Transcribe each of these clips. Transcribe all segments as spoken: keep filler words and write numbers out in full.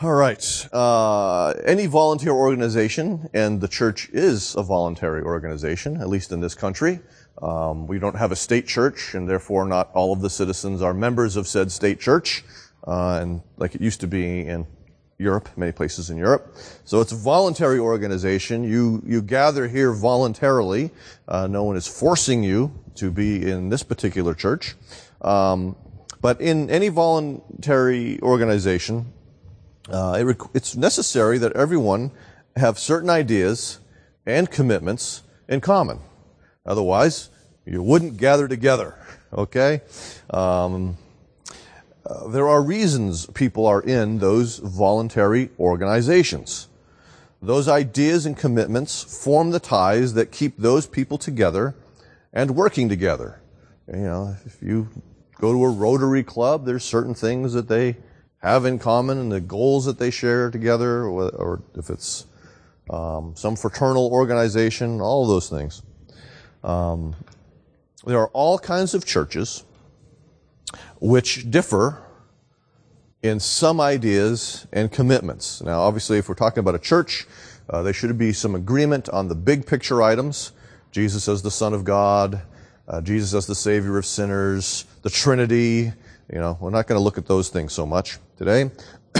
All right. Uh, any volunteer organization, and the church is a voluntary organization, at least in this country. Um, we don't have a state church, and therefore not all of the citizens are members of said state church, uh, and like it used to be in Europe, many places in Europe. So it's a voluntary organization. You you gather here voluntarily. Uh, no one is forcing you to be in this particular church. Um, but in any voluntary organization, Uh, it rec- it's necessary that everyone have certain ideas and commitments in common. Otherwise, you wouldn't gather together, okay? Um, uh, there are reasons people are in those voluntary organizations. Those ideas and commitments form the ties that keep those people together and working together. You know, if you go to a Rotary Club, there's certain things that they have in common and the goals that they share together, or, or if it's um, some fraternal organization, all of those things. Um, there are all kinds of churches which differ in some ideas and commitments. Now, obviously, if we're talking about a church, uh, there should be some agreement on the big picture items. Jesus as the Son of God, uh, Jesus as the Savior of sinners, the Trinity. You know, we're not going to look at those things so much today.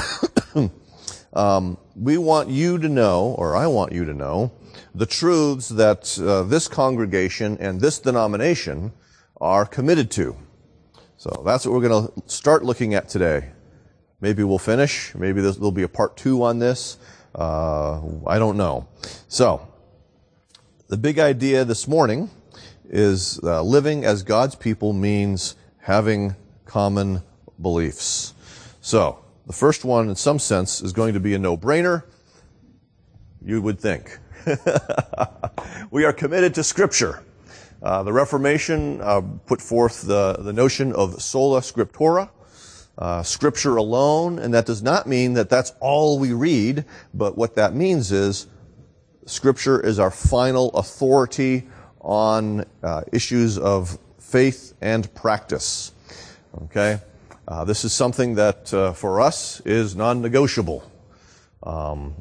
um, we want you to know, or I want you to know, the truths that uh, this congregation and this denomination are committed to. So that's what we're going to start looking at today. Maybe we'll finish. Maybe there'll be a part two on this. Uh, I don't know. So, the big idea this morning is uh, living as God's people means having common beliefs. So, the first one, in some sense, is going to be a no-brainer, you would think. We are committed to Scripture. Uh, the Reformation uh, put forth the, the notion of sola scriptura, uh, Scripture alone, and that does not mean that that's all we read, but what that means is Scripture is our final authority on uh, issues of faith and practice. Okay, uh, this is something that uh, for us is non-negotiable. Um,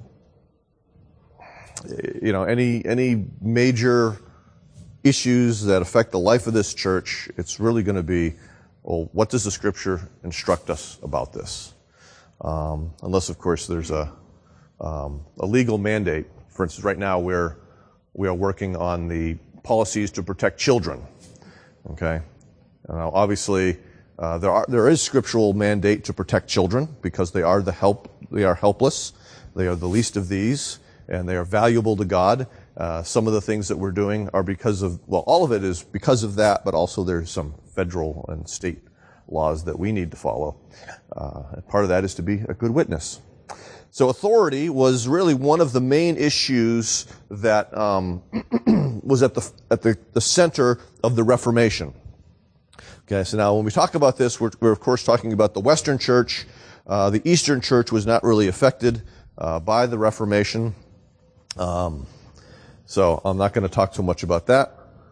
you know, any any major issues that affect the life of this church, it's really going to be, well, what does the Scripture instruct us about this? Um, unless, of course, there's a um, a legal mandate. For instance, right now we're we are working on the policies to protect children. Okay, now obviously. Uh, there are, there is scriptural mandate to protect children because they are the help, they are helpless. They are the least of these, and they are valuable to God. Uh, some of the things that we're doing are because of, well, all of it is because of that, but also there's some federal and state laws that we need to follow. Uh, and part of that is to be a good witness. So authority was really one of the main issues that um, was at the at the, the center of the Reformation. Okay, so now when we talk about this, we're, we're of course talking about the Western Church. Uh, the Eastern Church was not really affected uh, by the Reformation. Um, so I'm not going to talk too much about that.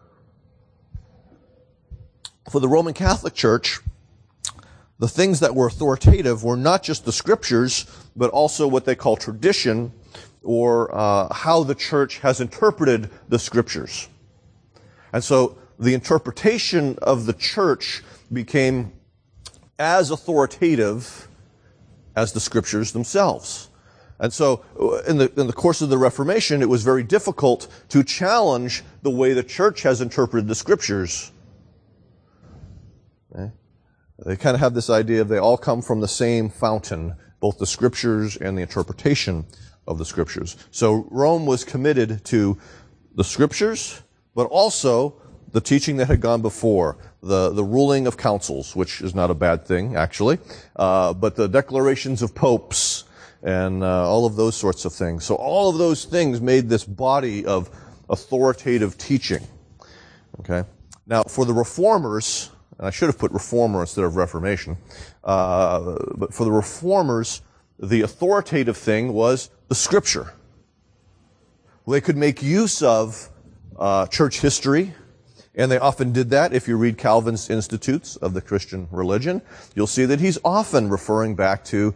For the Roman Catholic Church, the things that were authoritative were not just the Scriptures, but also what they call tradition, or uh, how the church has interpreted the Scriptures. And so the interpretation of the church became as authoritative as the Scriptures themselves. And so in the, in the course of the Reformation, it was very difficult to challenge the way the church has interpreted the Scriptures. Okay? They kind of have this idea of they all come from the same fountain, both the Scriptures and the interpretation of the Scriptures. So Rome was committed to the Scriptures, but also the teaching that had gone before, the, the ruling of councils, which is not a bad thing, actually, uh, but the declarations of popes and uh, all of those sorts of things. So all of those things made this body of authoritative teaching. Okay. Now, for the reformers, and I should have put reformer instead of reformation, uh, but for the reformers, the authoritative thing was the Scripture. They could make use of uh, church history, and they often did that. If you read Calvin's Institutes of the Christian Religion, you'll see that he's often referring back to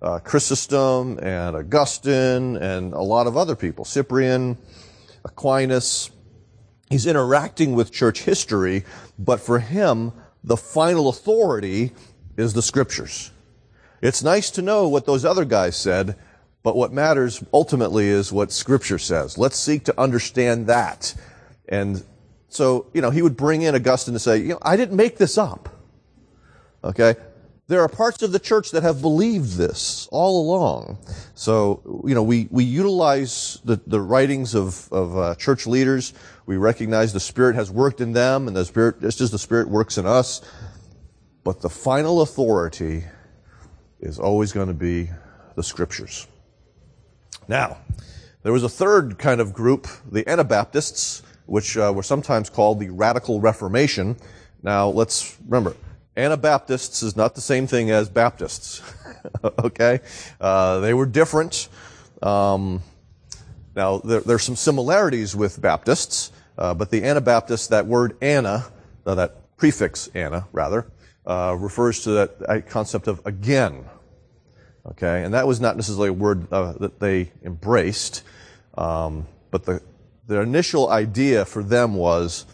uh, Chrysostom and Augustine and a lot of other people, Cyprian, Aquinas. He's interacting with church history, but for him, the final authority is the Scriptures. It's nice to know what those other guys said, but what matters ultimately is what Scripture says. Let's seek to understand that. And so, you know, he would bring in Augustine to say, you know, I didn't make this up. Okay? There are parts of the church that have believed this all along. So, you know, we, we utilize the, the writings of, of uh, church leaders. We recognize the Spirit has worked in them, and the Spirit, just as the Spirit works in us. But the final authority is always going to be the Scriptures. Now, there was a third kind of group, the Anabaptists, which uh, were sometimes called the Radical Reformation. Now, let's remember, Anabaptists is not the same thing as Baptists. Okay? Uh, they were different. Um, now, there, there's some similarities with Baptists, uh, but the Anabaptists, that word Anna, uh, that prefix Anna, rather, uh, refers to that, that concept of again. Okay? And that was not necessarily a word uh, that they embraced, um, but the, the initial idea for them was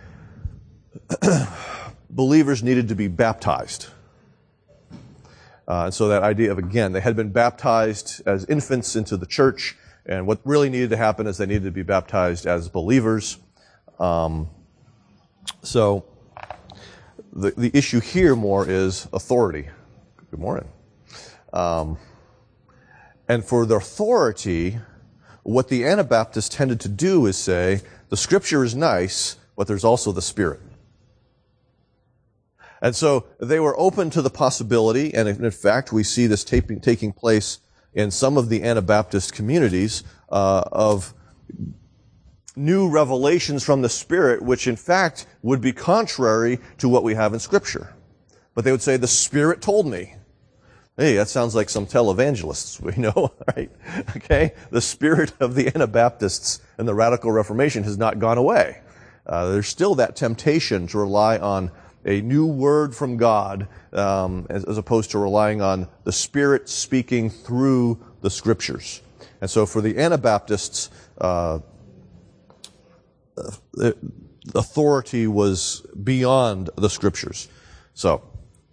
believers needed to be baptized. Uh, and so that idea of, again, they had been baptized as infants into the church, and what really needed to happen is they needed to be baptized as believers. Um, so the, the issue here more is authority. Good morning. Um, and for the authority, what the Anabaptists tended to do is say, the Scripture is nice, but there's also the Spirit. And so they were open to the possibility, and in fact, we see this taping, taking place in some of the Anabaptist communities, uh, of new revelations from the Spirit, which in fact would be contrary to what we have in Scripture. But they would say, the Spirit told me. Hey, that sounds like some televangelists, we know, right? Okay? The spirit of the Anabaptists and the Radical Reformation has not gone away. Uh, there's still that temptation to rely on a new word from God, um, as, as opposed to relying on the Spirit speaking through the Scriptures. And so for the Anabaptists, uh, the authority was beyond the Scriptures. So,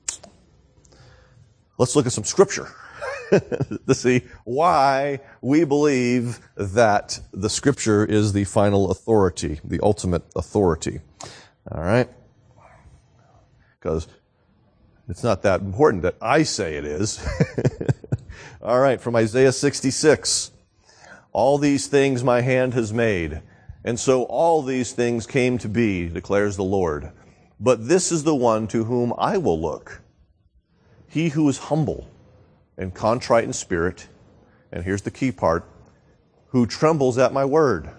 let's look at some Scripture to see why we believe that the Scripture is the final authority, the ultimate authority. All right? Because it's not that important that I say it is. All right, from Isaiah sixty-six. All these things my hand has made, and so all these things came to be, declares the Lord. But this is the one to whom I will look. He who is humble and contrite in spirit, and here's the key part, who trembles at my word.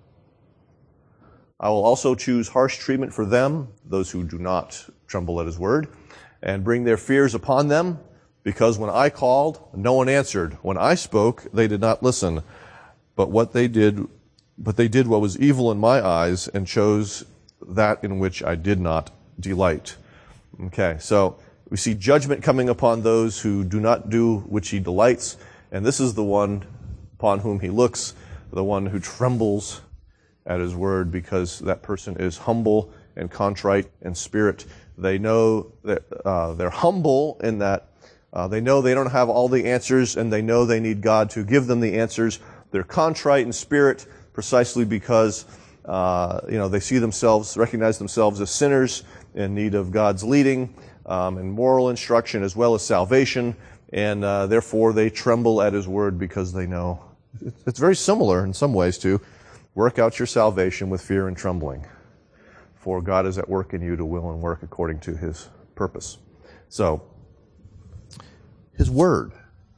I will also choose harsh treatment for them, those who do not tremble at his word, and bring their fears upon them, because when I called, no one answered. When I spoke, they did not listen. But what they did, but they did what was evil in my eyes, and chose that in which I did not delight. Okay, so we see judgment coming upon those who do not do which he delights, and this is the one upon whom he looks, the one who trembles at his word, because that person is humble and contrite in spirit. They know that uh, they're humble in that uh, they know they don't have all the answers, and they know they need God to give them the answers. They're contrite in spirit precisely because uh, you know they see themselves, recognize themselves as sinners in need of God's leading um, and moral instruction as well as salvation, and uh, therefore they tremble at his word because they know. It's very similar in some ways to work out your salvation with fear and trembling, for God is at work in you to will and work according to his purpose. So, his word.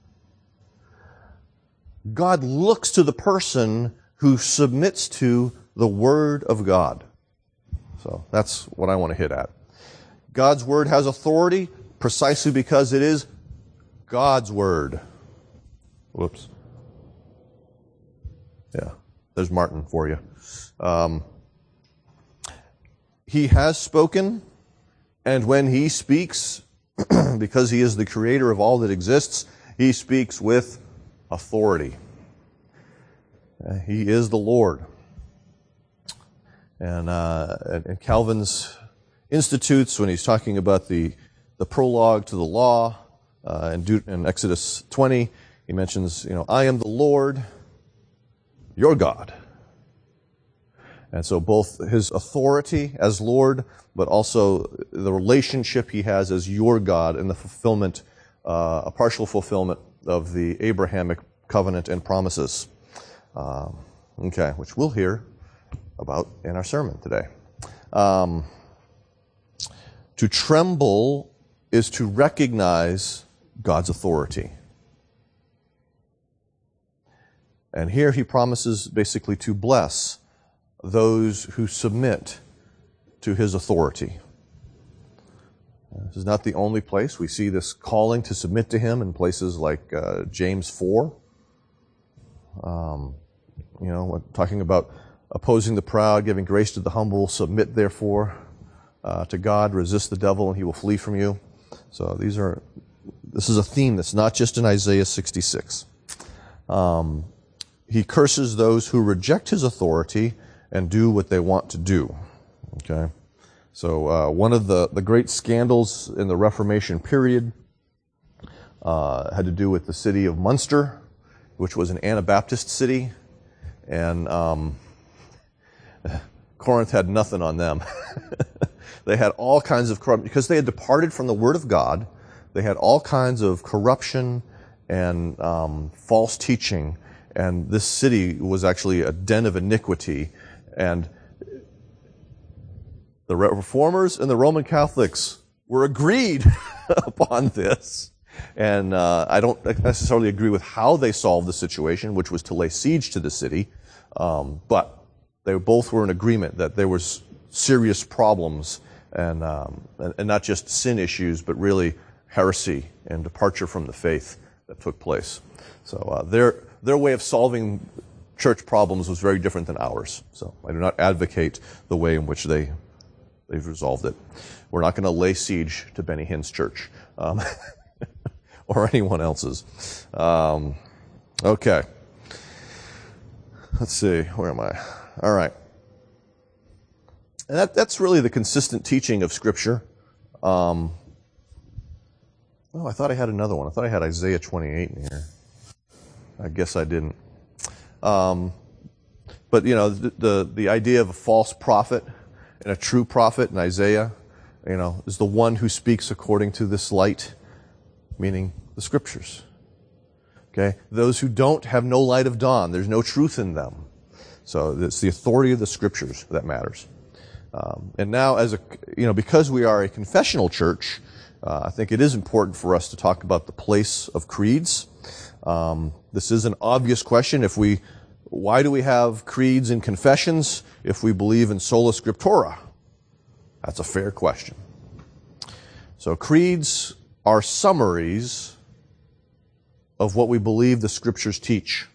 God looks to the person who submits to the word of God. So, that's what I want to hit at. God's word has authority precisely because it is God's word. Whoops. Yeah, there's Martin for you. Um, he has spoken, and when he speaks, because he is the creator of all that exists, He speaks with authority. Uh, he is the Lord. And, uh, and Calvin's Institutes, when he's talking about the, the prologue to the law uh, in, Deut- in Exodus twenty, he mentions, you know, I am the Lord, your God. And so both his authority as Lord, but also the relationship he has as your God and the fulfillment, uh, a partial fulfillment of the Abrahamic covenant and promises. Um, okay, which we'll hear about in our sermon today. Um, to tremble is to recognize God's authority. And here he promises basically to bless those who submit to his authority. This is not the only place. We see this calling to submit to him in places like uh, James four. Um, you know, talking about opposing the proud, giving grace to the humble, submit therefore uh, to God, resist the devil, and he will flee from you. So these are, this is a theme that's not just in Isaiah sixty-six. Um, he curses those who reject his authority and do what they want to do. Okay? So uh, one of the, the great scandals in the Reformation period uh, had to do with the city of Munster, which was an Anabaptist city. And um, Corinth had nothing on them. They had all kinds of corruption. Because they had departed from the Word of God, they had all kinds of corruption and um, false teaching. And this city was actually a den of iniquity. And the Reformers and the Roman Catholics were agreed upon this. And uh, I don't necessarily agree with how they solved the situation, which was to lay siege to the city. Um, but they both were in agreement that there was serious problems and, um, and, and not just sin issues, but really heresy and departure from the faith that took place. So uh, their their way of solving church problems was very different than ours. So I do not advocate the way in which they, they've resolved it. We're not going to lay siege to Benny Hinn's church um, or anyone else's. Um, okay. Let's see. Where am I? All right. And that, that's really the consistent teaching of Scripture. Um, oh, I thought I had another one. I thought I had Isaiah twenty-eight in here. I guess I didn't. Um, but, you know, the, the the idea of a false prophet and a true prophet in Isaiah, you know, is the one who speaks according to this light, meaning the Scriptures. Okay? Those who don't have no light of dawn. There's no truth in them. So it's the authority of the Scriptures that matters. Um, and now, as a, you know, because we are a confessional church, uh, I think it is important for us to talk about the place of creeds. Um, this is an obvious question. If we, why do we have creeds and confessions if we believe in sola scriptura? That's a fair question. So creeds are summaries of what we believe the Scriptures teach.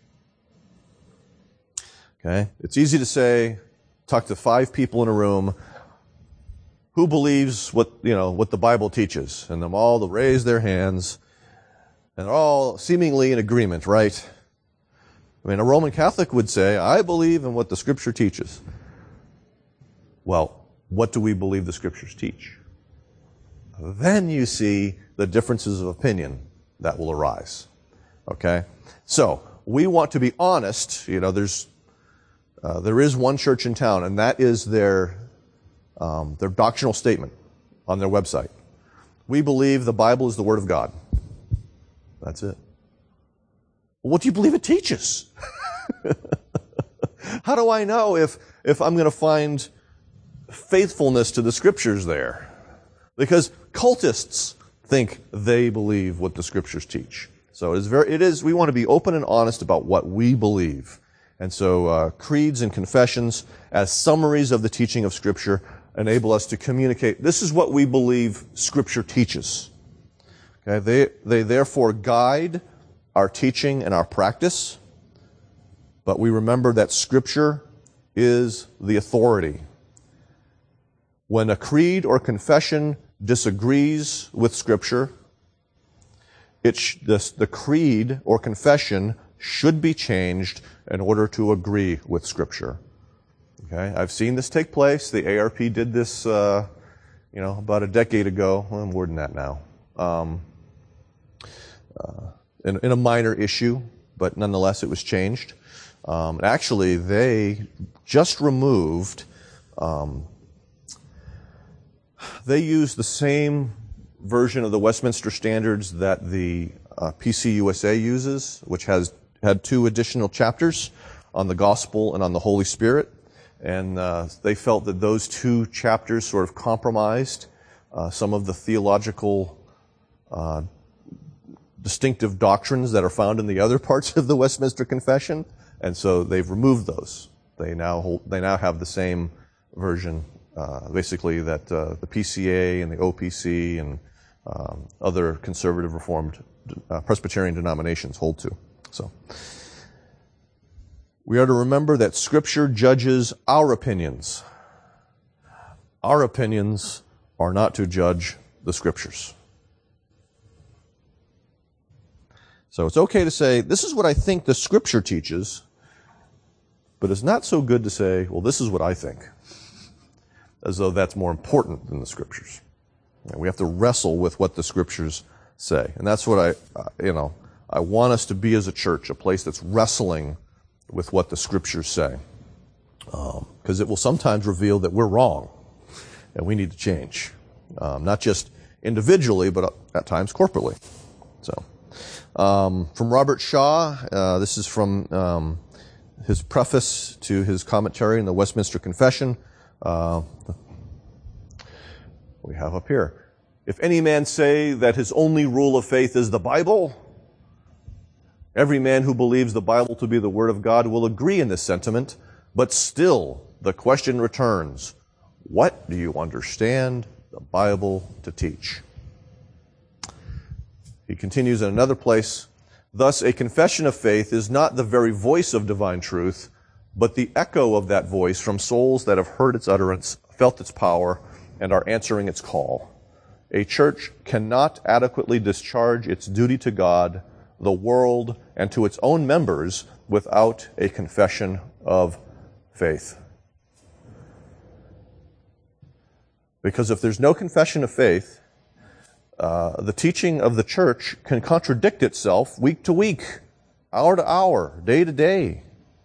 Okay? It's easy to say, talk to five people in a room, who believes what, you know, what the Bible teaches? And them all to raise their hands, and they're all seemingly in agreement, right? I mean, a Roman Catholic would say, I believe in what the Scripture teaches. Well, what do we believe the Scriptures teach? Then you see the differences of opinion that will arise. Okay? So, we want to be honest. You know, there's, uh, there is one church in town, and that is their, um, their doctrinal statement on their website. We believe the Bible is the Word of God. That's it. Well, what do you believe it teaches? How do I know if, if I'm going to find faithfulness to the Scriptures there? Because cultists think they believe what the Scriptures teach. So it is very, it is, we want to be open and honest about what we believe. And so uh, creeds and confessions as summaries of the teaching of Scripture enable us to communicate, this is what we believe Scripture teaches. Okay, they, they therefore guide our teaching and our practice, but we remember that Scripture is the authority. When a creed or confession disagrees with Scripture, it sh- this, the creed or confession should be changed in order to agree with Scripture. Okay, I've seen this take place. The A R P did this, uh, you know, about a decade ago. Well, more than that now. Um, uh, in, in a minor issue, but nonetheless, it was changed. Um, actually, they just removed. Um, they used the same version of the Westminster Standards that the uh, P C U S A uses, which has had two additional chapters on the gospel and on the Holy Spirit. And uh, they felt that those two chapters sort of compromised uh, some of the theological uh, distinctive doctrines that are found in the other parts of the Westminster Confession, and so they've removed those. They now hold, they now have the same version, uh, basically that uh, the P C A and the O P C and um, other conservative Reformed uh, Presbyterian denominations hold to. So. We are to remember that Scripture judges our opinions. Our opinions are not to judge the Scriptures. So it's okay to say, this is what I think the Scripture teaches, but it's not so good to say, well, this is what I think, as though that's more important than the Scriptures. And we have to wrestle with what the Scriptures say. And that's what I, uh, you know, I want us to be as a church, a place that's wrestling with what the Scriptures say. Because um, it will sometimes reveal that we're wrong and we need to change. Um, not just individually, but at times corporately. So, um, from Robert Shaw, uh, this is from um, his preface to his commentary in the Westminster Confession. Uh, we have up here. If any man say that his only rule of faith is the Bible, every man who believes the Bible to be the Word of God will agree in this sentiment, but still the question returns, what do you understand the Bible to teach? He continues in another place, thus a confession of faith is not the very voice of divine truth, but the echo of that voice from souls that have heard its utterance, felt its power, and are answering its call. A church cannot adequately discharge its duty to God, the world, and to its own members without a confession of faith. Because if there's no confession of faith, uh, the teaching of the church can contradict itself week to week, hour to hour, day to day.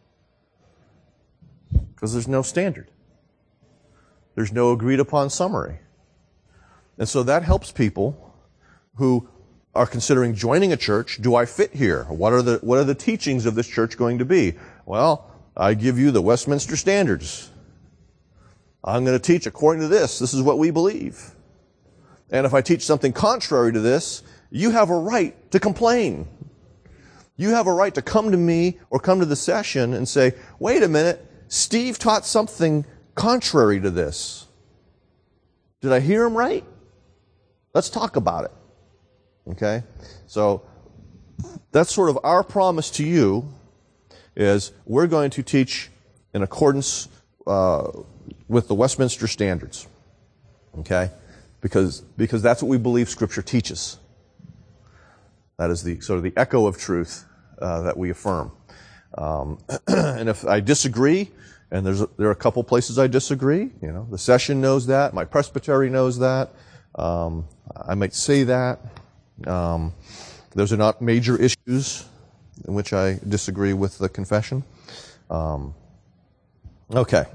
Because there's no standard. There's no agreed upon summary. And so that helps people who are considering joining a church. Do I fit here? What are the what are the teachings of this church going to be? Well, I give you the Westminster Standards. I'm going to teach according to this. This is what we believe. And if I teach something contrary to this, you have a right to complain. You have a right to come to me or come to the session and say, wait a minute, Steve taught something contrary to this. Did I hear him right? Let's talk about it. Okay? So that's sort of our promise to you, is we're going to teach in accordance uh, with the Westminster Standards. Okay? Because, because that's what we believe Scripture teaches. That is the sort of the echo of truth uh, that we affirm. Um, and if I disagree, and there's a, there are a couple places I disagree, you know, the session knows that, my presbytery knows that, um, I might say that. Um, those are not major issues in which I disagree with the confession. Um, okay.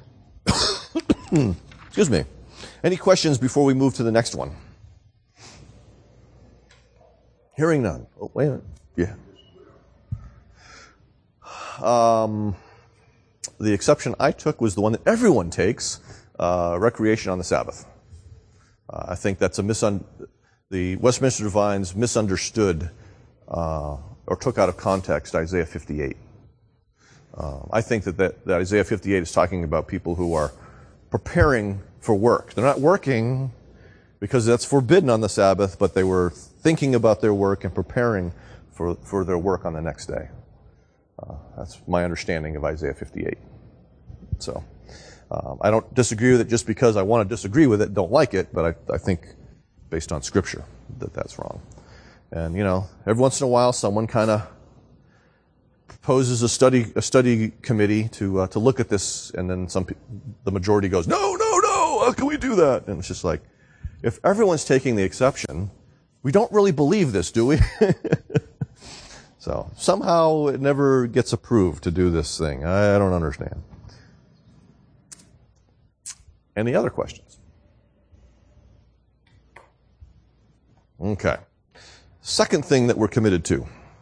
Excuse me. Any questions before we move to the next one? Hearing none. Oh, wait a minute. Yeah. Um, the exception I took was the one that everyone takes, uh, recreation on the Sabbath. Uh, I think that's a misun. The Westminster Divines misunderstood uh, or took out of context Isaiah fifty-eight. Uh, I think that, that, that Isaiah fifty-eight is talking about people who are preparing for work. They're not working because that's forbidden on the Sabbath, but they were thinking about their work and preparing for, for their work on the next day. Uh, that's my understanding of Isaiah fifty-eight. So um, I don't disagree with it just because I want to disagree with it, don't like it, but I, I think based on Scripture that that's wrong. And, you know, every once in a while someone kind of proposes a study a study committee to uh, to look at this, and then some pe- the majority goes, no, no, no, how can we do that? And it's just like, if everyone's taking the exception, we don't really believe this, do we? So somehow it never gets approved to do this thing. I, I don't understand. Any other questions? Okay. Second thing that we're committed to.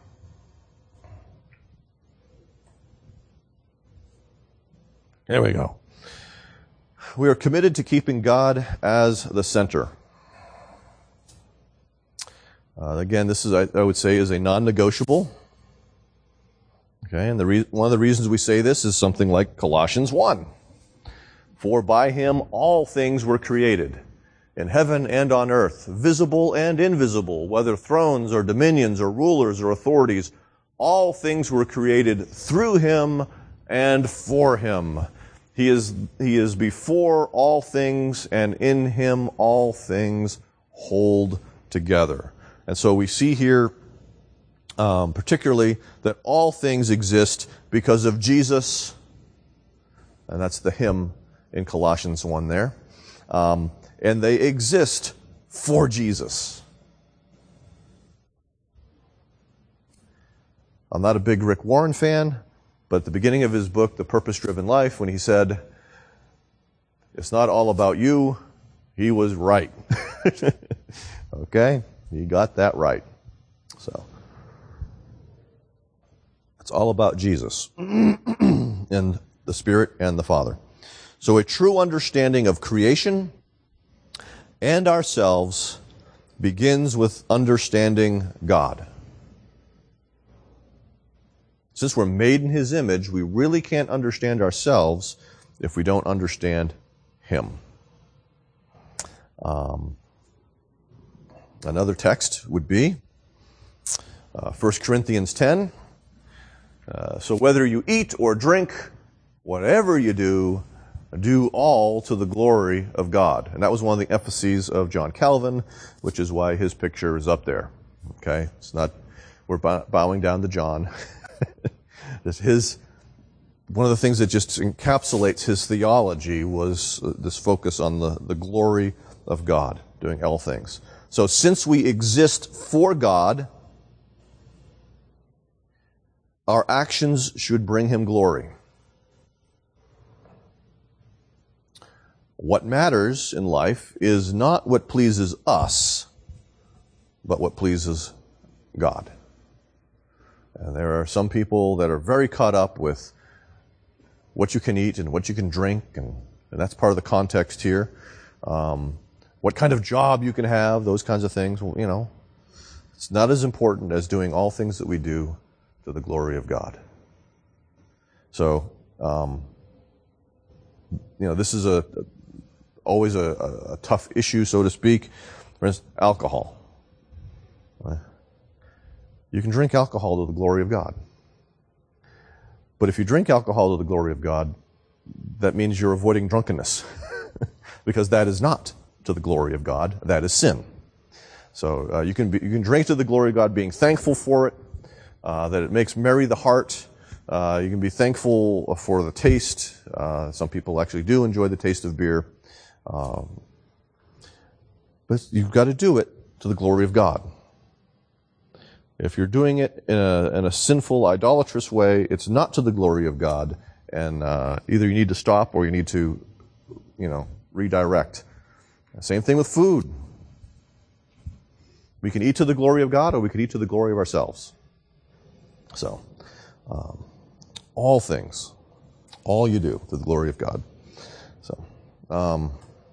There we go. We are committed to keeping God as the center. Uh, again, this is, I, I would say, is a non-negotiable. Okay, and the re- one of the reasons we say this is something like Colossians one. For by him all things were created, in heaven and on earth, visible and invisible, whether thrones or dominions or rulers or authorities, all things were created through him and for him. He is, he is before all things, and in him all things hold together. And so we see here, um, particularly, that all things exist because of Jesus, and that's the him in Colossians one there. Um, and they exist for Jesus. I'm not a big Rick Warren fan, but at the beginning of his book, The Purpose-Driven Life, when he said, it's not all about you, he was right. Okay? He got that right. So, it's all about Jesus and the Spirit and the Father. So a true understanding of creation and ourselves begins with understanding God. Since we're made in his image, we really can't understand ourselves if we don't understand him. Um, another text would be uh, First Corinthians ten. Uh, so whether you eat or drink, whatever you do, do all to the glory of God. And that was one of the emphases of John Calvin, which is why his picture is up there. Okay? It's not, we're bowing down to John. This his, one of the things that just encapsulates his theology was this focus on the, the glory of God, doing all things. So since we exist for God, our actions should bring him glory. What matters in life is not what pleases us, but what pleases God. And there are some people that are very caught up with what you can eat and what you can drink, and, and that's part of the context here. Um, what kind of job you can have, those kinds of things. Well, you know, it's not as important as doing all things that we do to the glory of God. So, um, you know, this is a, a always a, a, a tough issue, so to speak. For instance, alcohol. You can drink alcohol to the glory of God. But if you drink alcohol to the glory of God, that means you're avoiding drunkenness. Because that is not to the glory of God. That is sin. So uh, you can be, you can drink to the glory of God, being thankful for it, uh, that it makes merry the heart. Uh, you can be thankful for the taste. Uh, some people actually do enjoy the taste of beer. Um, but you've got to do it to the glory of God. If you're doing it in a, in a sinful, idolatrous way, it's not to the glory of God, and uh, either you need to stop or you need to, you know, redirect. Same thing with food. We can eat to the glory of God, or we can eat to the glory of ourselves. So, um, all things, all you do to the glory of God. So, um,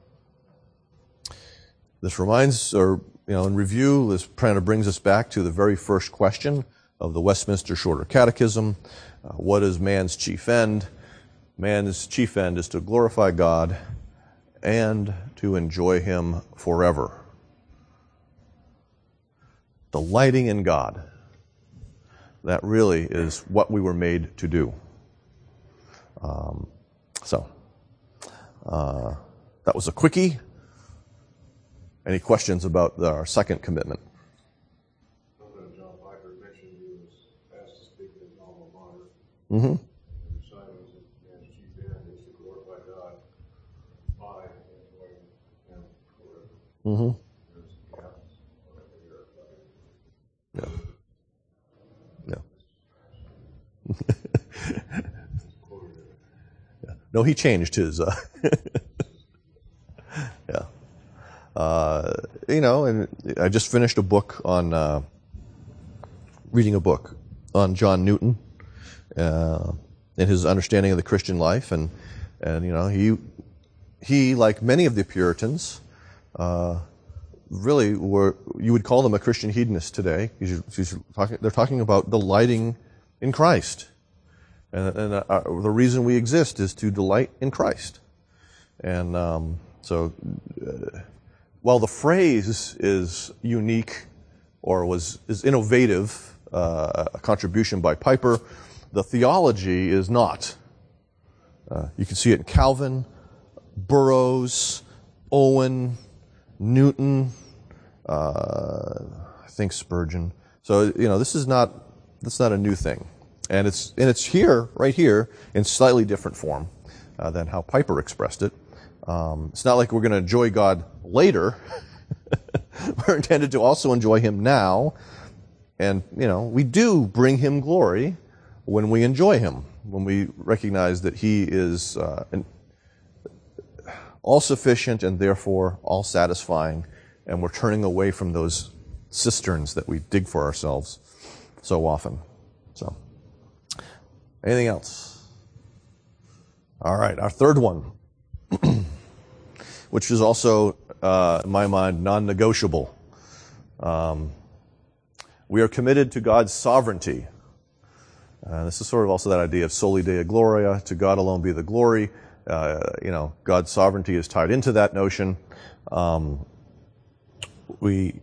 this reminds, or you know, in review, this kind of brings us back to the very first question of the Westminster Shorter Catechism. Uh, what is man's chief end? Man's chief end is to glorify God and to enjoy him forever. Delighting in God. That really is what we were made to do. Um, so, uh, that was a quickie. Any questions about the, our second commitment? Mm-hmm. Mm-hmm. Yeah. Yeah. Yeah. No, he changed his. Uh, yeah. Uh, you know, and I just finished a book on, uh, reading a book on John Newton uh, and his understanding of the Christian life, and and you know he he like many of the Puritans. Uh, really were, you would call them a Christian hedonist today. He's talking, they're talking about delighting in Christ. And, and uh, the reason we exist is to delight in Christ. And um, so uh, while the phrase is unique or was is innovative, uh, a contribution by Piper, the theology is not. Uh, you can see it in Calvin, Burroughs, Owen, Newton, uh, I think Spurgeon. So, you know, this is not, this is not a new thing. And it's, and it's here, right here, in slightly different form uh, than how Piper expressed it. Um, it's not like we're going to enjoy God later. We're intended to also enjoy Him now. And, you know, we do bring Him glory when we enjoy Him, when we recognize that He is uh, an all-sufficient and therefore all-satisfying, and we're turning away from those cisterns that we dig for ourselves so often. So, anything else? All right, our third one, which is also, uh, in my mind, non-negotiable. Um, we are committed to God's sovereignty. Uh, this is sort of also that idea of soli deo gloria, to God alone be the glory. Uh, you know, God's sovereignty is tied into that notion. Um, we,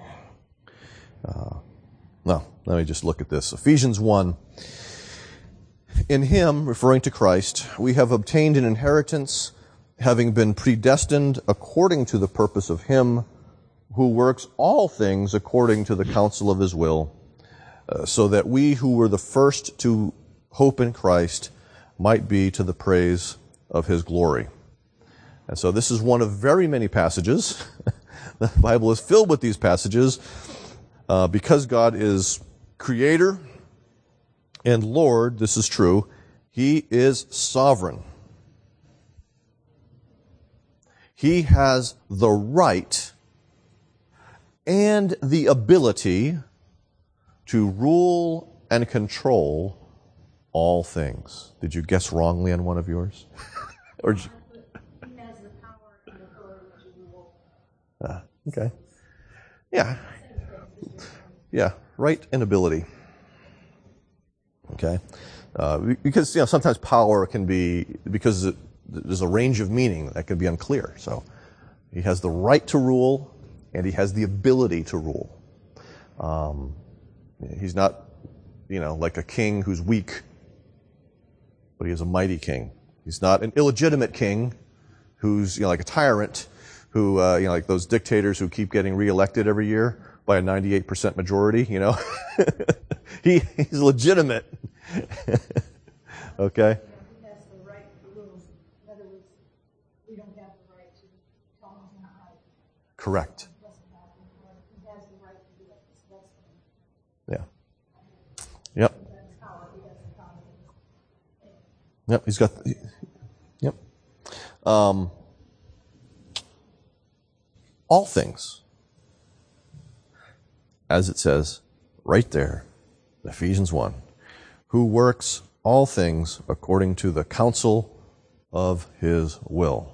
uh, no, let me just look at this. Ephesians one. In Him, referring to Christ, we have obtained an inheritance, having been predestined according to the purpose of Him who works all things according to the counsel of His will, uh, so that we who were the first to hope in Christ might be to the praise of His glory. And so this is one of very many passages. The Bible is filled with these passages uh, because God is Creator and Lord. This is true. He is sovereign. He has the right and the ability to rule and control all things. Did you guess wrongly on one of yours? Or did you... He has the power and authority to rule. Ah, okay. Yeah. Yeah, right and ability. Okay. Uh, because, you know, sometimes power can be, because it, there's a range of meaning that can be unclear. So He has the right to rule and He has the ability to rule. Um, he's not, you know, like a king who's weak, but He is a mighty king. He's not an illegitimate king who's, you know, like a tyrant who, uh, you know, like those dictators who keep getting reelected every year by a ninety-eight percent majority, you know. he, he's legitimate. Okay? He has the right to rule. In other words, we don't have the right to tell him he's not right. Correct. He doesn't have the right. He has the right to do it. So that's Yeah. Yep. He has power. He has the power. Yep. He's got. Yep. Um, all things, as it says right there, Ephesians one, who works all things according to the counsel of His will.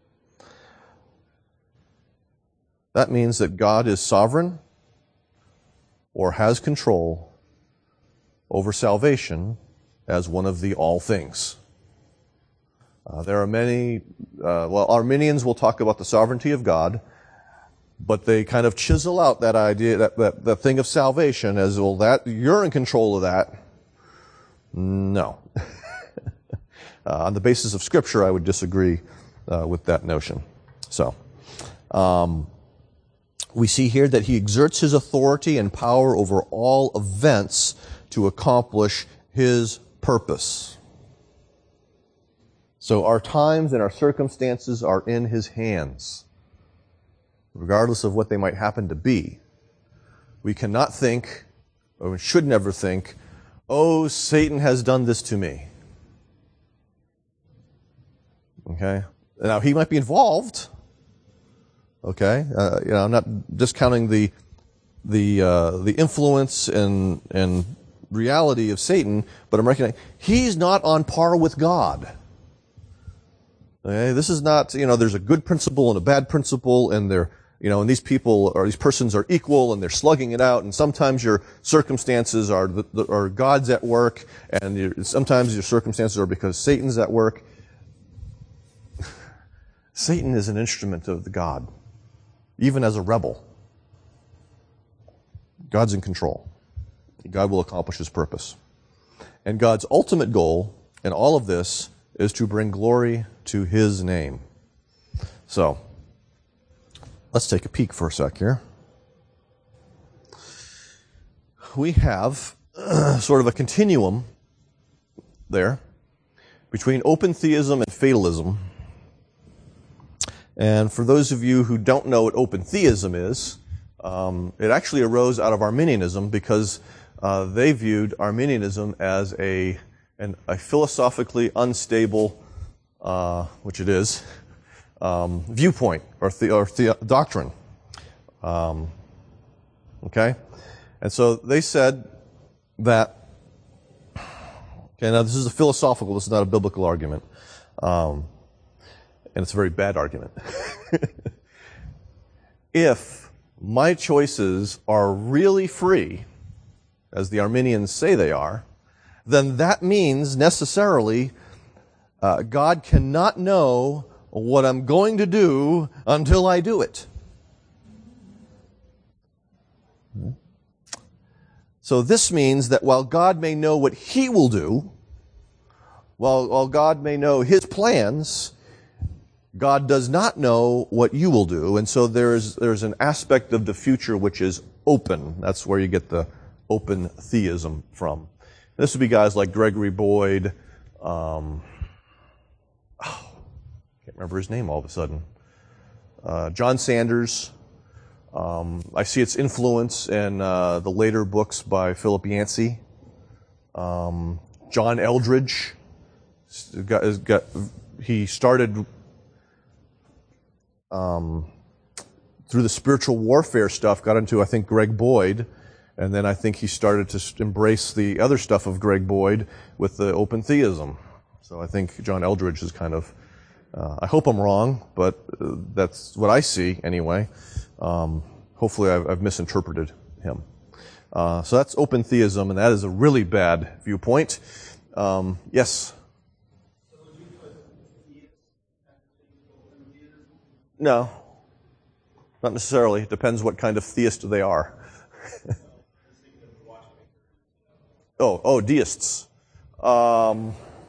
That means that God is sovereign or has control over salvation as one of the all things. Uh, there are many, uh, well, Arminians will talk about the sovereignty of God, but they kind of chisel out that idea, that, that, that thing of salvation as, well, that, you're in control of that. No. uh, on the basis of Scripture, I would disagree uh, with that notion. So, um, we see here that He exerts His authority and power over all events to accomplish His purpose. So our times and our circumstances are in His hands, regardless of what they might happen to be. We cannot think, or we should never think, oh, Satan has done this to me. Okay? Now, he might be involved. Okay? Uh, you know, I'm not discounting the the uh, the influence and and reality of Satan, but I'm recognizing he's not on par with God. Okay? This is not, you know, there's a good principle and a bad principle, and they're, you know, and these people or these persons are equal, and they're slugging it out. And sometimes your circumstances are the, the, are God's at work, and your, sometimes your circumstances are because Satan's at work. Satan is an instrument of the God, even as a rebel. God's in control. God will accomplish His purpose. And God's ultimate goal in all of this is to bring glory to His name. So, let's take a peek for a sec here. We have uh, sort of a continuum there between open theism and fatalism. And for those of you who don't know what open theism is, um, it actually arose out of Arminianism because uh, they viewed Arminianism as a, an, a philosophically unstable, uh, which it is, um, viewpoint or, the, or the, doctrine. Um, okay? And so they said that, okay, now this is a philosophical, this is not a biblical argument. Um, And it's a very bad argument. If my choices are really free, as the Arminians say they are, then that means necessarily uh, God cannot know what I'm going to do until I do it. So this means that while God may know what He will do, while, while God may know His plans, God does not know what you will do, and so there's there's an aspect of the future which is open. That's where you get the open theism from. This would be guys like Gregory Boyd. Um, oh, can't remember his name all of a sudden. Uh, John Sanders. Um, I see its influence in uh, the later books by Philip Yancey. Um, John Eldridge. Got, got, he started Um, through the spiritual warfare stuff, got into, I think, Greg Boyd, and then I think he started to embrace the other stuff of Greg Boyd with the open theism. So I think John Eldridge is kind of, uh, I hope I'm wrong, but uh, that's what I see anyway. Um, hopefully I've, I've misinterpreted him. Uh, so that's open theism, and that is a really bad viewpoint. Um, yes? No, not necessarily. It depends what kind of theist they are. oh, oh, deists. Um,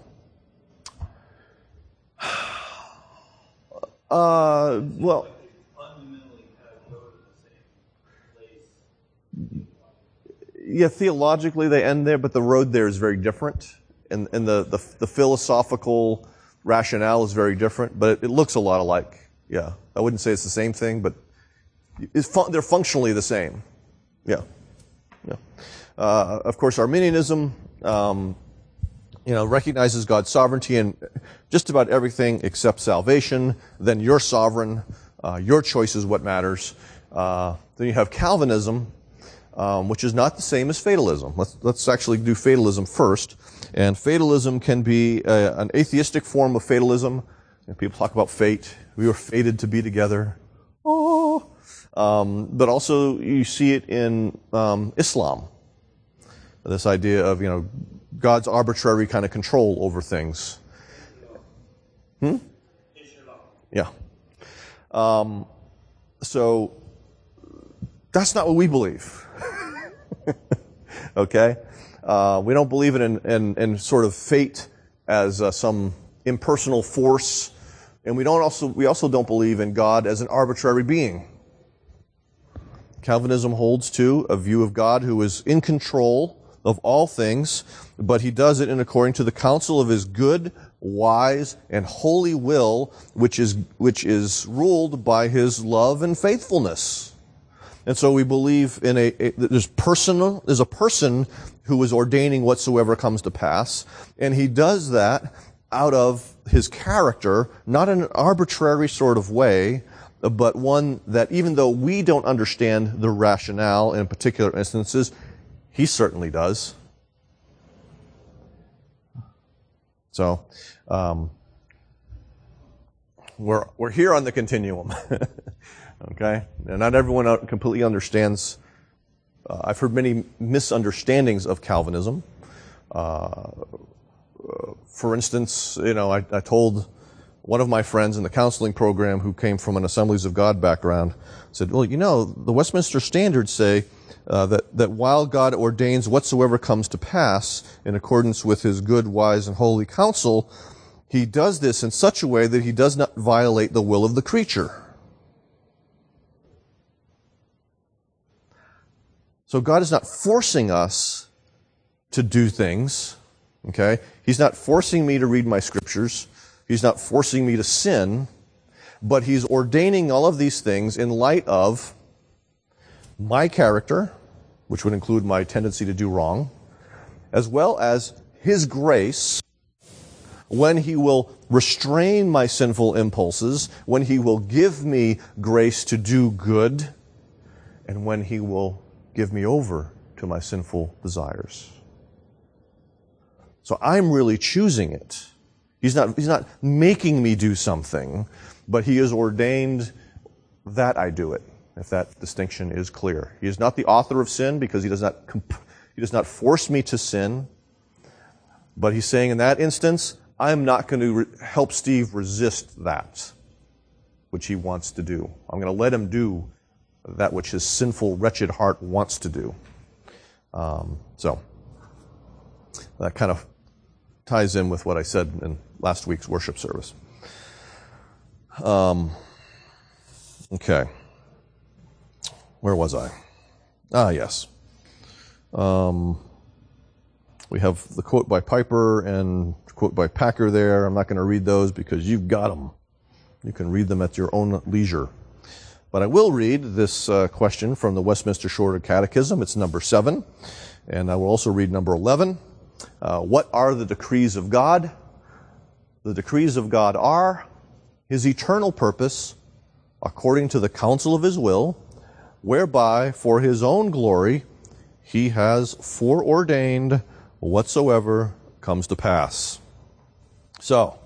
uh, well, yeah, theologically they end there, but the road there is very different, and and the the, the philosophical rationale is very different, but it, it looks a lot alike. Yeah, I wouldn't say it's the same thing, but it's fun- they're functionally the same. Yeah, yeah. Uh, of course, Arminianism, um, you know, recognizes God's sovereignty in just about everything except salvation. Then you're sovereign. Uh, your choice is what matters. Uh, then you have Calvinism, um, which is not the same as fatalism. Let's let's actually do fatalism first. And fatalism can be a, an atheistic form of fatalism. And people talk about fate. We were fated to be together. Oh. Um, but also you see it in um, Islam. This idea of, you know, God's arbitrary kind of control over things. Hmm? Yeah. Um, so that's not what we believe. Okay? Uh, we don't believe in, in, in sort of fate as uh, some impersonal force. And we don't also we also don't believe in God as an arbitrary being. Calvinism holds to a view of God who is in control of all things, but he does it in according to the counsel of his good, wise, and holy will, which is, which is ruled by his love and faithfulness. And so we believe in a, a there's personal, there's a person who is ordaining whatsoever comes to pass, and he does that out of his character, not in an arbitrary sort of way, but one that even though we don't understand the rationale in particular instances, he certainly does. So, um, we're, we're here on the continuum. Okay? Now, not everyone completely understands. Uh, I've heard many misunderstandings of Calvinism. Uh, for instance, you know, I, I told one of my friends in the counseling program who came from an Assemblies of God background, said, well, you know, the Westminster Standards say uh, that, that while God ordains whatsoever comes to pass in accordance with his good, wise, and holy counsel, he does this in such a way that he does not violate the will of the creature. So God is not forcing us to do things, okay? He's not forcing me to read my scriptures. He's not forcing me to sin, but he's ordaining all of these things in light of my character, which would include my tendency to do wrong, as well as his grace, when he will restrain my sinful impulses, when he will give me grace to do good, and when he will give me over to my sinful desires. So I'm really choosing it. He's not, he's not making me do something, but he has ordained that I do it, if that distinction is clear. He is not the author of sin because he does not, comp- he does not force me to sin, but he's saying in that instance, I'm not going to re- help Steve resist that which he wants to do. I'm going to let him do that which his sinful, wretched heart wants to do. Um, so, that kind of ties in with what I said in last week's worship service. Um, okay. Where was I? Ah, yes. Um, we have the quote by Piper and quote by Packer there. I'm not going to read those because you've got them. You can read them at your own leisure. But I will read this uh, question from the Westminster Shorter Catechism. It's number seven. And I will also read number eleven. Uh, what are the decrees of God? The decrees of God are his eternal purpose, according to the counsel of his will, whereby for his own glory he has foreordained whatsoever comes to pass. So,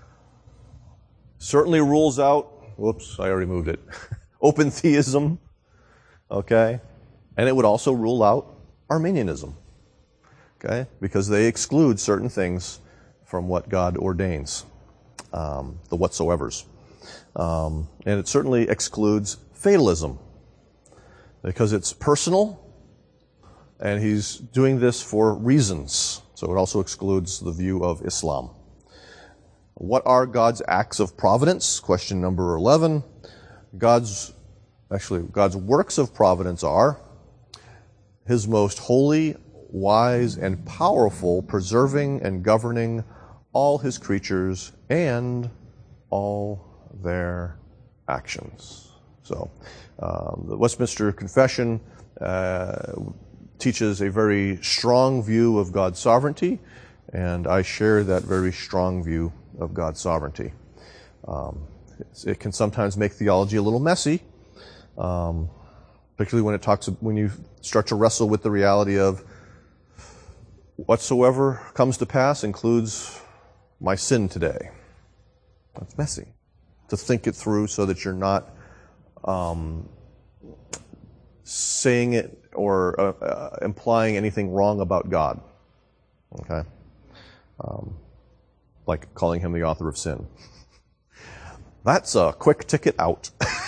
certainly rules out, whoops, I already moved it, open theism, okay? And it would also rule out Arminianism, okay? Because they exclude certain things from what God ordains, um, the whatsoevers. Um, and it certainly excludes fatalism, because it's personal, and he's doing this for reasons. So it also excludes the view of Islam. What are God's acts of providence? Question number eleven. God's, actually, God's works of providence are his most holy, wise, and powerful, preserving and governing all his creatures and all their actions. So, um, the Westminster Confession uh, teaches a very strong view of God's sovereignty, and I share that very strong view of God's sovereignty. Um, it can sometimes make theology a little messy, um, particularly when it talks when you start to wrestle with the reality of whatsoever comes to pass includes my sin today. That's messy. To think it through so that you're not um, saying it or uh, uh, implying anything wrong about God. Okay? Um, like calling him the author of sin. That's a quick ticket out.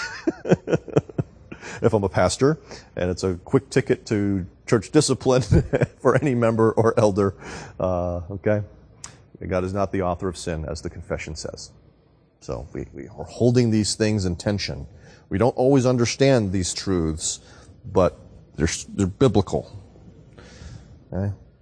If I'm a pastor, and it's a quick ticket to church discipline for any member or elder. Uh, okay? God is not the author of sin, as the confession says. So we, we are holding these things in tension. We don't always understand these truths, but they're, they're biblical. Okay?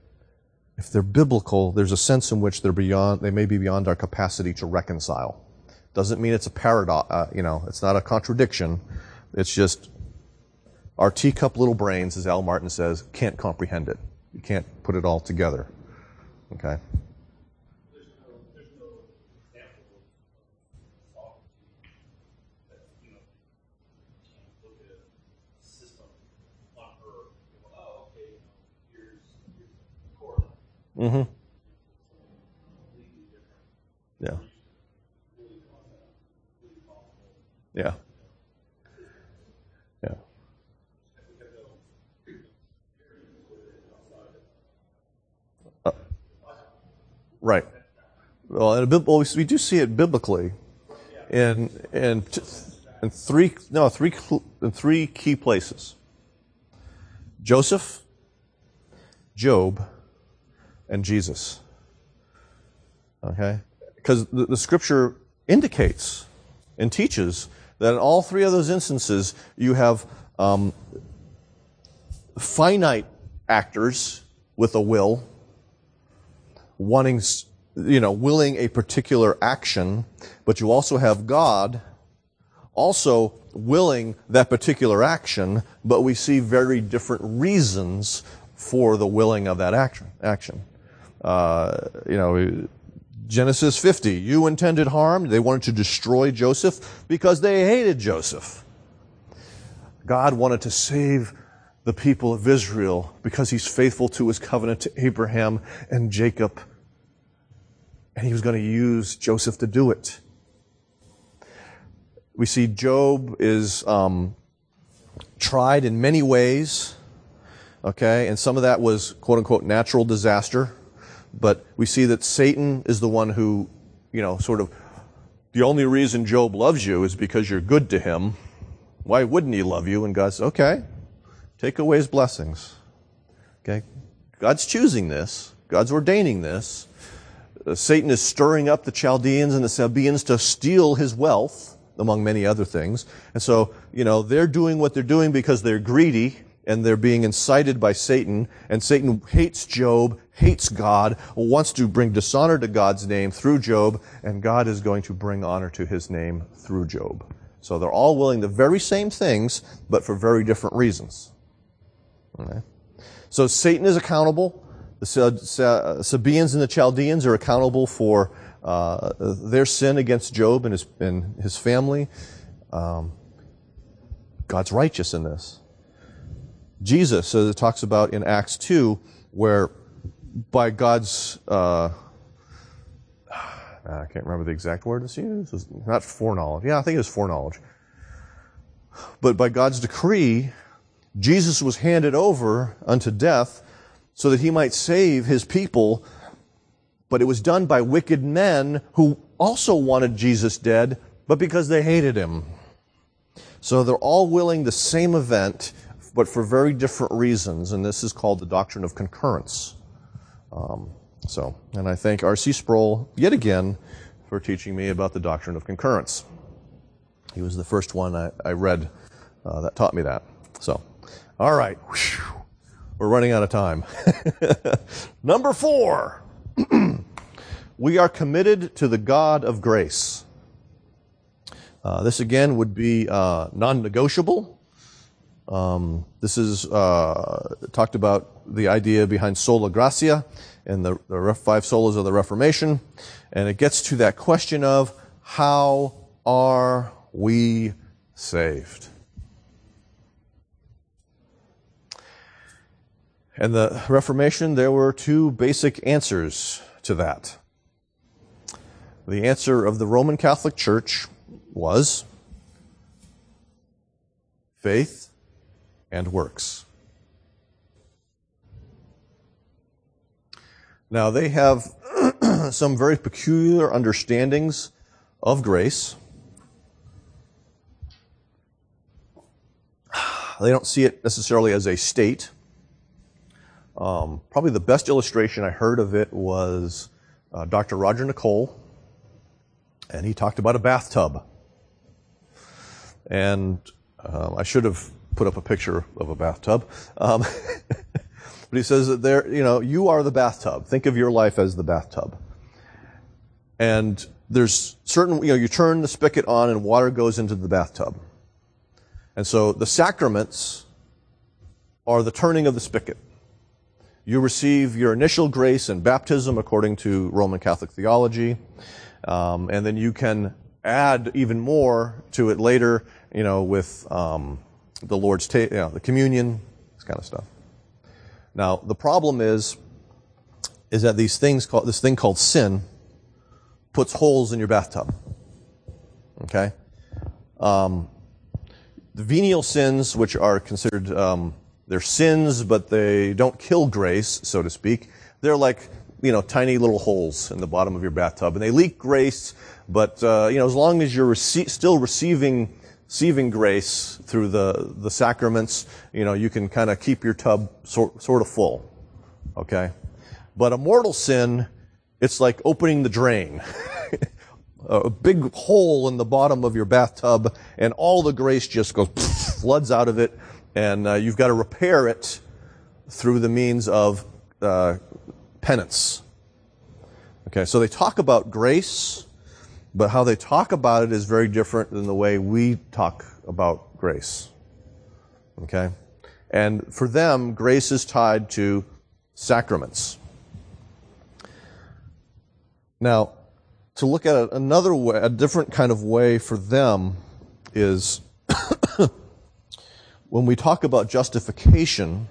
if they're biblical, there's a sense in which they're beyond, they may be beyond our capacity to reconcile. Doesn't mean it's a paradox, uh, you know, it's not a contradiction. It's just our teacup little brains, as Al Martin says, can't comprehend it. You can't put it all together. Okay? Mm-hmm. Yeah. Yeah. Yeah. Uh, right. Well, in a, well, we do see it biblically in in in three no three in three key places: Joseph, Job, and Jesus. Okay? Because the, the scripture indicates and teaches that in all three of those instances you have um, finite actors with a will, wanting, you know, willing a particular action, but you also have God also willing that particular action, but we see very different reasons for the willing of that action. action. Uh, you know, Genesis fifty, you intended harm. They wanted to destroy Joseph because they hated Joseph. God wanted to save the people of Israel because he's faithful to his covenant to Abraham and Jacob. And he was going to use Joseph to do it. We see Job is um, tried in many ways. Okay, and some of that was quote-unquote natural disaster. But we see that Satan is the one who, you know, sort of, the only reason Job loves you is because you're good to him. Why wouldn't he love you? And God says, okay, take away his blessings. Okay? God's choosing this. God's ordaining this. Uh, Satan is stirring up the Chaldeans and the Sabaeans to steal his wealth, among many other things. And so, you know, they're doing what they're doing because they're greedy, and they're being incited by Satan, and Satan hates Job, hates God, wants to bring dishonor to God's name through Job, and God is going to bring honor to his name through Job. So they're all willing the very same things, but for very different reasons. Okay. So Satan is accountable. The Sabaeans and the Chaldeans are accountable for uh, their sin against Job and his, and his family. Um, God's righteous in this. Jesus, as it talks about in Acts two, where by God's, uh, I can't remember the exact word it's used, it's not foreknowledge. Yeah, I think it was foreknowledge. But by God's decree, Jesus was handed over unto death so that he might save his people, but it was done by wicked men who also wanted Jesus dead, but because they hated him. So they're all willing the same event, but for very different reasons, and this is called the doctrine of concurrence. Um, so, and I thank R C Sproul yet again for teaching me about the doctrine of concurrence. He was the first one I, I read uh, that taught me that. So, all right, whew, we're running out of time. Number four, we are committed to the God of grace. Uh, this again would be uh, non-negotiable. Um, this is uh, talked about the idea behind sola gratia and the, the five solas of the Reformation, and it gets to that question of how are we saved? And the Reformation, there were two basic answers to that. The answer of the Roman Catholic Church was faith and works. Now, they have some very peculiar understandings of grace. They don't see it necessarily as a state. Um, probably the best illustration I heard of it was uh, Doctor Roger Nicole, and he talked about a bathtub. And um, I should have put up a picture of a bathtub. Um, But he says that there, you know, you are the bathtub. Think of your life as the bathtub. And there's certain, you know, you turn the spigot on and water goes into the bathtub. And so the sacraments are the turning of the spigot. You receive your initial grace in baptism according to Roman Catholic theology, um, and then you can add even more to it later, you know, with um, the Lord's ta- you know, the communion, this kind of stuff. Now, the problem is, is that these things called this thing called sin puts holes in your bathtub. Okay, um, the venial sins, which are considered um, they're sins, but they don't kill grace, so to speak. They're like, you know, tiny little holes in the bottom of your bathtub, and they leak grace. But uh, you know, as long as you're rece- still receiving receiving grace through the the sacraments, you know, you can kind of keep your tub sort sort of full. Okay, but a mortal sin, it's like opening the drain. A big hole in the bottom of your bathtub, and all the grace just goes floods out of it. And uh, you've got to repair it through the means of uh, penance. Okay, so they talk about grace, but how they talk about it is very different than the way we talk about grace. Okay? And for them, grace is tied to sacraments. Now, to look at it another way, a different kind of way for them is when we talk about justification,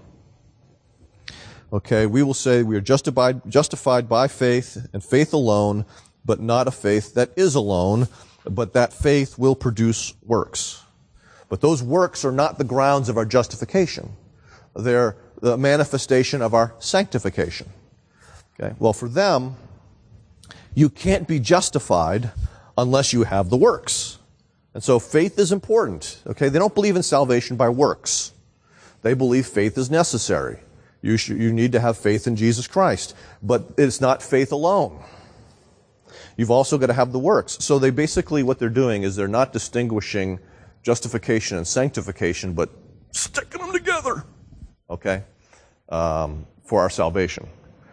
okay, we will say we are justified, justified by faith and faith alone, but not a faith that is alone, but that faith will produce works. But those works are not the grounds of our justification. They're the manifestation of our sanctification. Okay, well, for them, you can't be justified unless you have the works. And so faith is important. Okay, they don't believe in salvation by works. They believe faith is necessary. You should, you need to have faith in Jesus Christ. But it's not faith alone. You've also got to have the works. So they basically, what they're doing is they're not distinguishing justification and sanctification, but sticking them together. Okay, um, for our salvation.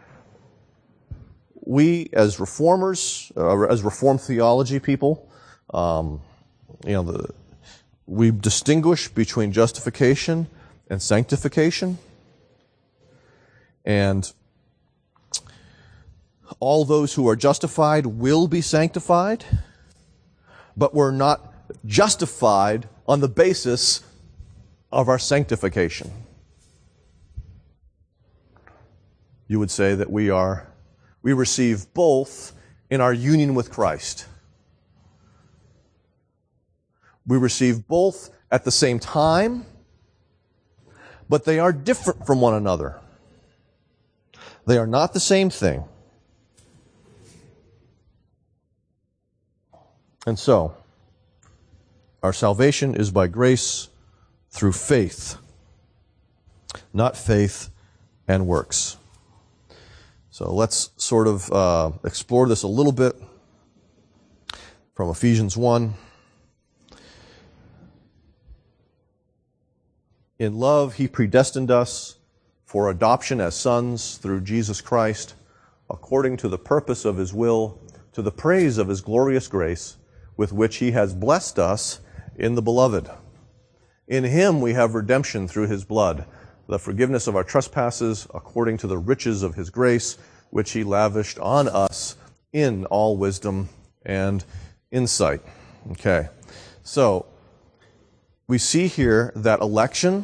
We, as reformers, uh, as Reformed theology people, um, you know, the, we distinguish between justification and sanctification. And all those who are justified will be sanctified, but we're not justified on the basis of our sanctification. You would say that we are, we receive both in our union with Christ. We receive both at the same time, but they are different from one another. They are not the same thing. And so, our salvation is by grace through faith, not faith and works. So let's sort of uh, explore this a little bit from Ephesians one. In love, he predestined us for adoption as sons through Jesus Christ, according to the purpose of his will, to the praise of his glorious grace, with which he has blessed us in the Beloved. In him we have redemption through his blood, the forgiveness of our trespasses, according to the riches of his grace, which he lavished on us in all wisdom and insight. Okay, so we see here that election,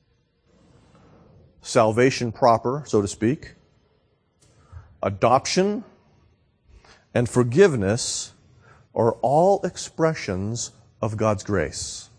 salvation proper, so to speak, adoption, and forgiveness are all expressions of God's grace.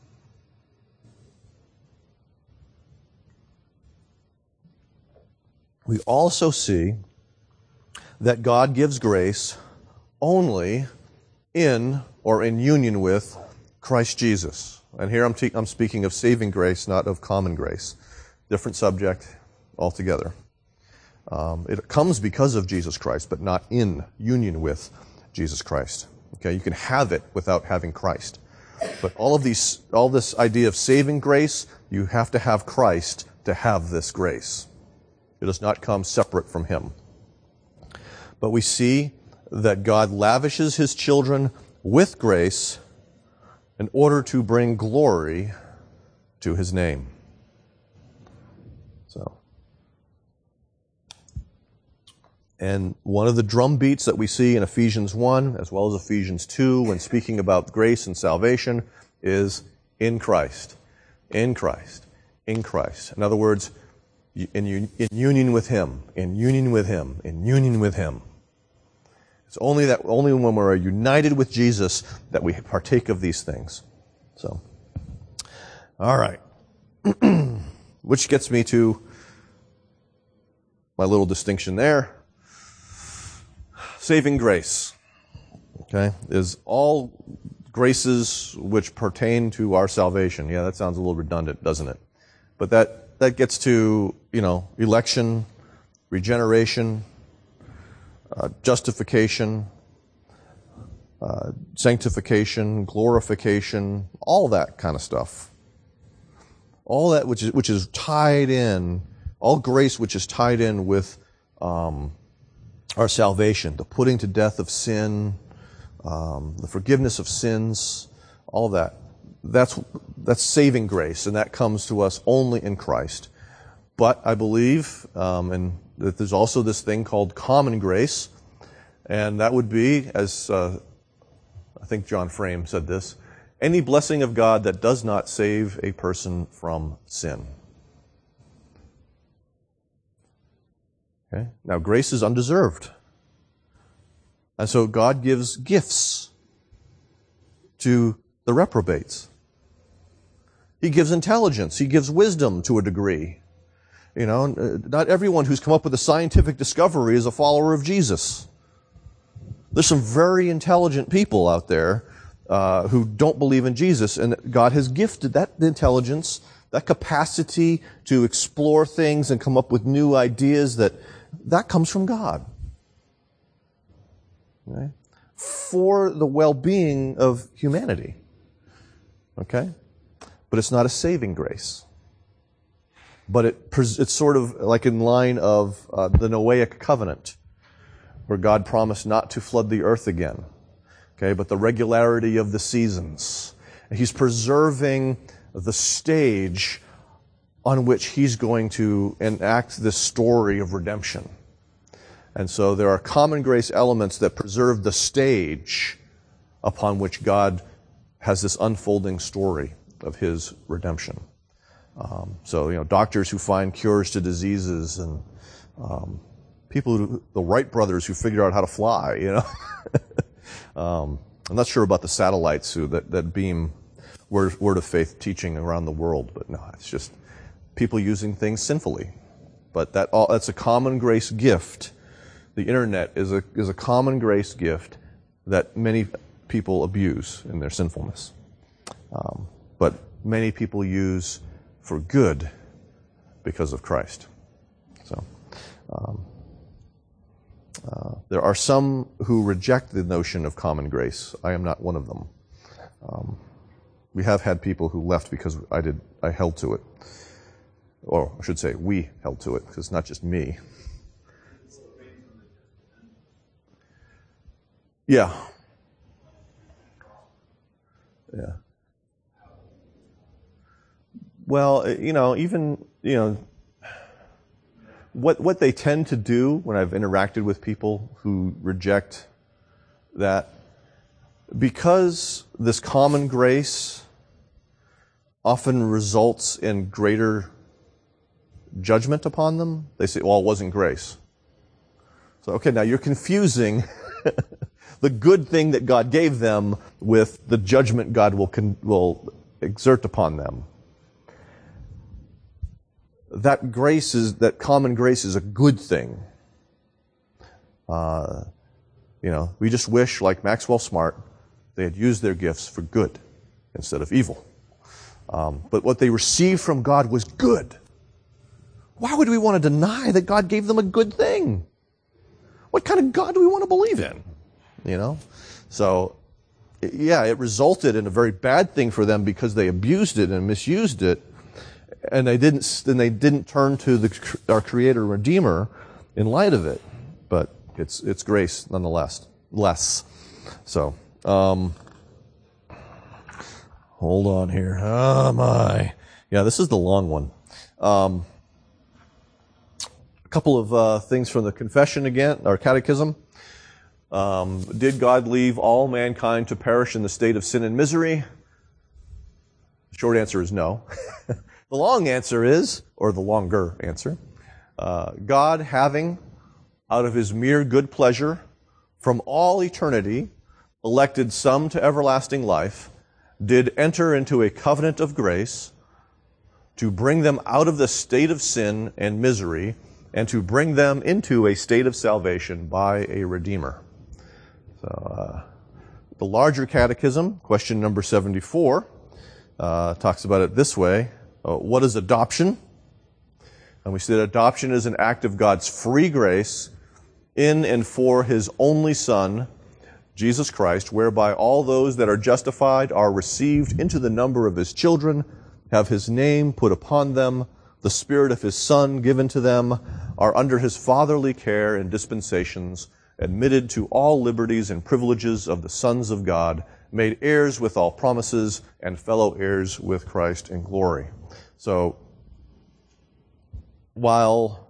We also see that God gives grace only in or in union with Christ Jesus. And here I'm, te- I'm speaking of saving grace, not of common grace. Different subject altogether. Um, it comes because of Jesus Christ, but not in union with Jesus Christ. Okay, you can have it without having Christ. But all of these, all this idea of saving grace, you have to have Christ to have this grace. It does not come separate from him. But we see that God lavishes his children with grace in order to bring glory to his name. So, and one of the drum beats that we see in Ephesians one, as well as Ephesians two, when speaking about grace and salvation, is in Christ, in Christ, in Christ. In other words, in, in union with him, in union with him, in union with him. It's only that only when we're united with Jesus that we partake of these things. So, all right. Which gets me to my little distinction there. Saving grace, okay, is all graces which pertain to our salvation. Yeah, that sounds a little redundant, doesn't it? But that, that gets to, you know, election, regeneration, Uh, justification, uh, sanctification, glorification, all that kind of stuff. All that which is which is tied in, all grace which is tied in with um, our salvation, the putting to death of sin, um, the forgiveness of sins, all that. That's that's saving grace, and that comes to us only in Christ. But I believe, um, and that there's also this thing called common grace, and that would be, as uh, I think John Frame said this, any blessing of God that does not save a person from sin. Okay? Now, grace is undeserved. And so God gives gifts to the reprobates. He gives intelligence. He gives wisdom to a degree. You know, not everyone who's come up with a scientific discovery is a follower of Jesus. There's some very intelligent people out there uh, who don't believe in Jesus, and God has gifted that intelligence, that capacity to explore things and come up with new ideas, that that comes from God. Okay? For the well-being of humanity. Okay? But it's not a saving grace. But it, it's sort of like in line of uh, the Noahic covenant, where God promised not to flood the earth again. Okay, but the regularity of the seasons. He's preserving the stage on which he's going to enact this story of redemption. And so there are common grace elements that preserve the stage upon which God has this unfolding story of his redemption. Um, so, you know, doctors who find cures to diseases, and um, people, who, the Wright brothers who figured out how to fly, you know. um, I'm not sure about the satellites who that, that beam word, word of faith teaching around the world, but no, it's just people using things sinfully. But that all, that's a common grace gift. The internet is a is a common grace gift that many people abuse in their sinfulness. Um, but many people use for good because of Christ. So, um, uh, there are some who reject the notion of common grace. I am not one of them. Um, we have had people who left because I did. I held to it, or I should say, we held to it, because it's not just me. Yeah. Yeah. Well, you know, even, you know, what what they tend to do when I've interacted with people who reject that, because this common grace often results in greater judgment upon them, they say, well, it wasn't grace. So, okay, now you're confusing the good thing that God gave them with the judgment God will con- will exert upon them. That grace is, that common grace is a good thing. Uh, you know, we just wish, like Maxwell Smart, they had used their gifts for good instead of evil. Um, but what they received from God was good. Why would we want to deny that God gave them a good thing? What kind of God do we want to believe in? You know? So, yeah, it resulted in a very bad thing for them because they abused it and misused it. and they didn't, and they didn't turn to the, our Creator and Redeemer in light of it. But it's it's grace nonetheless. Less. So, um, hold on here. Oh my. Yeah, this is the long one. Um, a couple of uh, things from the confession again, or catechism. Um, did God leave all mankind to perish in the state of sin and misery? The short answer is no. The long answer is, or the longer answer, uh, God having, out of his mere good pleasure, from all eternity, elected some to everlasting life, did enter into a covenant of grace to bring them out of the state of sin and misery and to bring them into a state of salvation by a Redeemer. So, uh, the larger catechism, question number seventy-four, uh, talks about it this way. Uh, what is adoption? And we see that adoption is an act of God's free grace in and for his only Son, Jesus Christ, whereby all those that are justified are received into the number of his children, have his name put upon them, the Spirit of his Son given to them, are under his fatherly care and dispensations, admitted to all liberties and privileges of the sons of God, made heirs with all promises, and fellow heirs with Christ in glory. So, while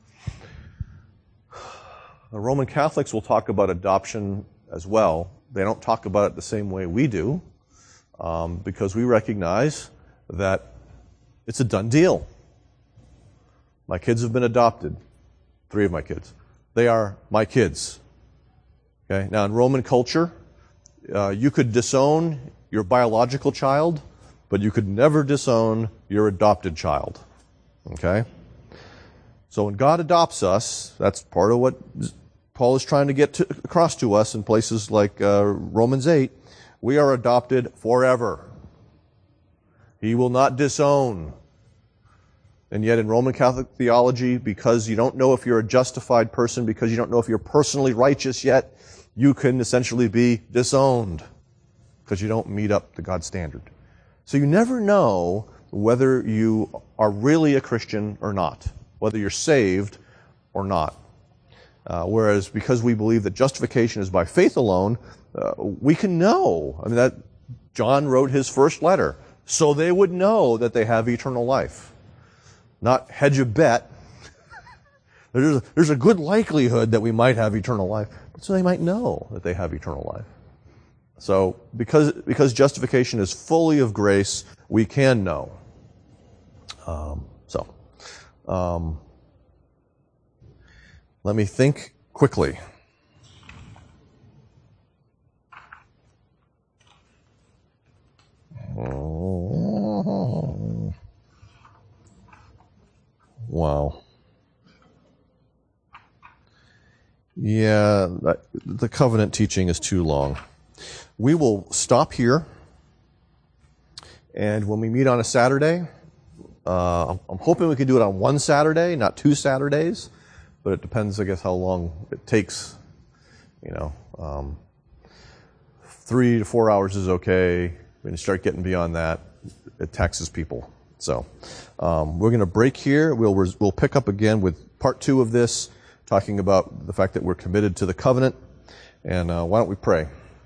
the Roman Catholics will talk about adoption as well, they don't talk about it the same way we do, um, because we recognize that it's a done deal. My kids have been adopted. Three of my kids. They are my kids. Okay. Now, in Roman culture, uh, you could disown your biological child, but you could never disown your adopted child. Okay? So when God adopts us, that's part of what Paul is trying to get to, across to us in places like uh, Romans eight. We are adopted forever. He will not disown. And yet in Roman Catholic theology, because you don't know if you're a justified person, because you don't know if you're personally righteous yet, you can essentially be disowned because you don't meet up to God's standard. So you never know whether you are really a Christian or not, whether you're saved or not. Uh, whereas because we believe that justification is by faith alone, uh, we can know. I mean, that John wrote his first letter, so they would know that they have eternal life. Not hedge a bet. there's, a, there's a good likelihood that we might have eternal life, so they might know that they have eternal life. So because because justification is fully of grace, we can know. Um, so um, let me think quickly. Oh. Wow. Yeah, that, the covenant teaching is too long. We will stop here, and when we meet on a Saturday, uh, I'm, I'm hoping we can do it on one Saturday, not two Saturdays, but it depends, I guess, how long it takes. You know, um, three to four hours is okay. When you start getting beyond that, it taxes people. So um, we're going to break here. We'll we'll pick up again with part two of this, talking about the fact that we're committed to the covenant. And uh, why don't we pray?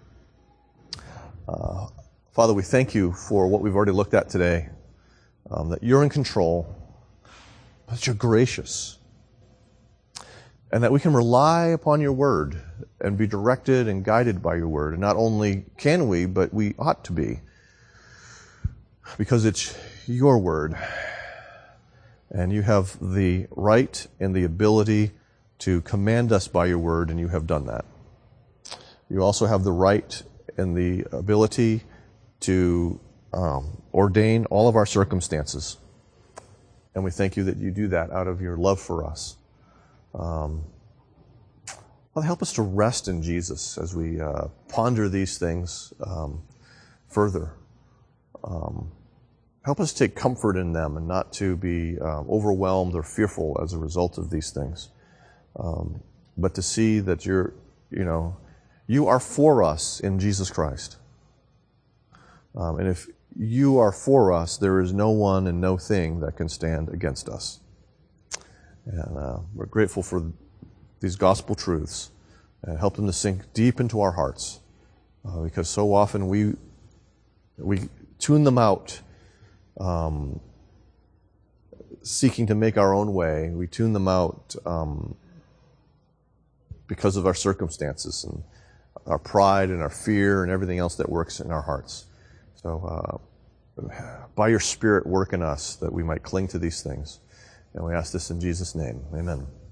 Uh, Father, we thank you for what we've already looked at today, um, that you're in control, that you're gracious, and that we can rely upon your word and be directed and guided by your word. And not only can we, but we ought to be, because it's your word, and you have the right and the ability to command us by your word, and you have done that. You also have the right and the ability to um, ordain all of our circumstances, and we thank you that you do that out of your love for us. Um, Father, help us to rest in Jesus as we uh, ponder these things um, further. Um, help us take comfort in them and not to be uh, overwhelmed or fearful as a result of these things, um, but to see that you're, you know, you are for us in Jesus Christ. Um, and if you are for us, there is no one and no thing that can stand against us. And uh, we're grateful for these gospel truths, and help them to sink deep into our hearts, uh, because so often we we tune them out, um, seeking to make our own way. We tune them out um, because of our circumstances and our pride and our fear and everything else that works in our hearts. So uh, by your Spirit, work in us that we might cling to these things. And we ask this in Jesus' name. Amen.